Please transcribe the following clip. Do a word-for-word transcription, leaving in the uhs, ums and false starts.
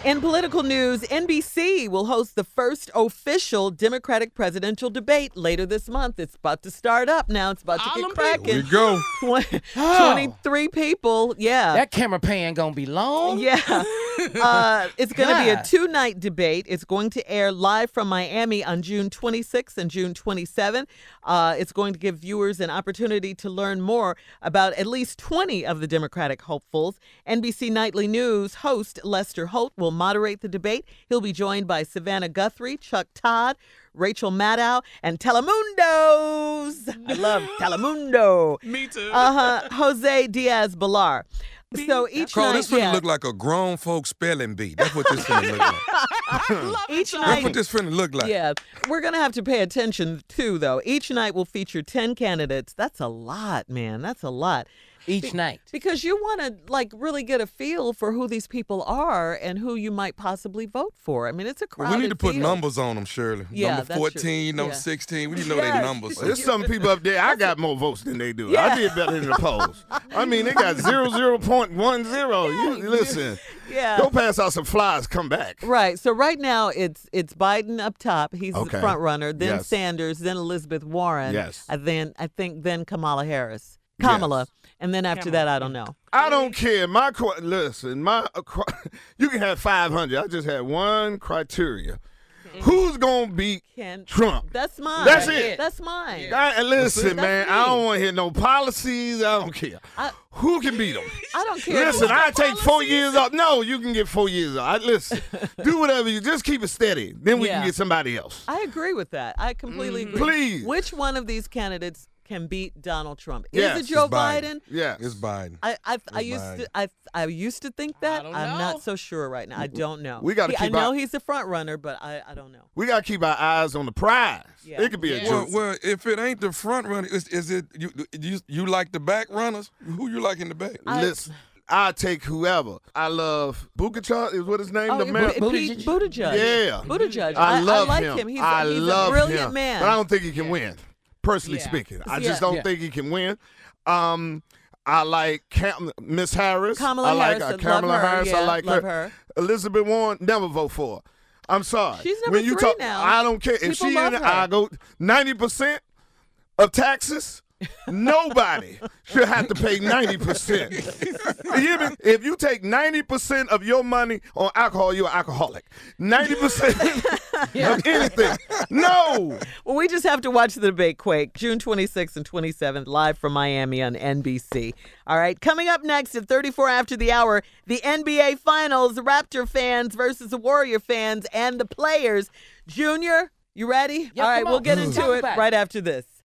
In political news, N B C will host the first official Democratic presidential debate later this month. It's about to start up now. It's about to get cracking. Here we go. twenty-three people. Yeah. That camera pan gonna be long. Yeah. Uh, it's going to be a God. two-night debate. It's going to air live from Miami on June twenty-sixth and June twenty-seventh. Uh, it's going to give viewers an opportunity to learn more about at least twenty of the Democratic hopefuls. N B C Nightly News host Lester Holt will moderate the debate. He'll be joined by Savannah Guthrie, Chuck Todd, Rachel Maddow, and Telemundo's. I love Telemundo. Me too. Uh-huh. Jose Diaz-Balart. So each Carl, night, this finna yeah. look like a grown folk spelling bee. That's what this finna look like. each That's night, what this finna look like. yeah, we're gonna have to pay attention too, though. Each night will feature ten candidates. That's a lot, man. That's a lot. Each night. Because you want to like really get a feel for who these people are and who you might possibly vote for. I mean, it's a crowded Well, we need to put field. numbers on them, Shirley. Yeah, number that's true. fourteen, number Yeah. sixteen. We need to know Yes. their numbers. There's some people up there, I got more votes than they do. Yeah. I did better than the polls. I mean, they got zero zero point one zero. You listen, Yeah. go pass out some flies, come back. Right. So right now it's it's Biden up top. He's Okay. the front runner. Then Yes. Sanders. Then Elizabeth Warren. Yes. And then I think then Kamala Harris. Kamala. Yes. And then after that, I don't know. I don't care. My qu- listen, my uh, qu- you can have five hundred. I just had one criteria. Who's gonna beat Can Trump? That's mine. That's it. That's mine. I, and listen, That's man, me. I don't want to hear no policies. I don't care. I- Who can beat them? I don't care. Listen, I take four years off. No, you can get four years off. I, listen, do whatever you. Just keep it steady. Then we Yeah. can get somebody else. I agree with that. I completely agree. Please. Which one of these candidates can beat Donald Trump? Is Yes, it Joe it's Biden. Biden? Yes. It's Biden. I I, I It's used Biden. to I I used to think that. don't I'm know. not so sure right now. I don't know. We gotta He- I keep know our- he's the front runner, but I, I don't know. We gotta keep our eyes on the prize. Yeah. It could be a Yeah. Well, joke. well, if it ain't the front runner, is, is it you, you? You like the back runners? Who you like in the back? I- Listen, I take whoever. I love Bukachar. Is what his name? Oh, the man. Pete Buttigieg. Buttigieg. Yeah. Buttigieg. I love like him. him. He's, I a, he's love a brilliant him. man. But I don't think he can win. Personally Yeah. speaking, I Yeah. just don't Yeah. think he can win. Um, I like Cam- Miss Harris. Kamala I like Harris, I uh, love Kamala her. Harris. Yeah, I like love her. her. Elizabeth Warren, never vote for her. I'm sorry. She's number when you three talk, now. I don't care. People if she love in it, her. I go ninety percent of taxes. Nobody should have to pay ninety percent. You hear me? If you take ninety percent of your money on alcohol, you're an alcoholic. ninety percent of anything. No. Well, we just have to watch the debate, Quake, June twenty-sixth and twenty-seventh, live from Miami on N B C. All right, coming up next at thirty-four after the hour, the N B A Finals, Raptor fans versus the Warrior fans and the players. Junior, you ready? Yeah, All right, come we'll on. get Let's into talk it about it. right after this.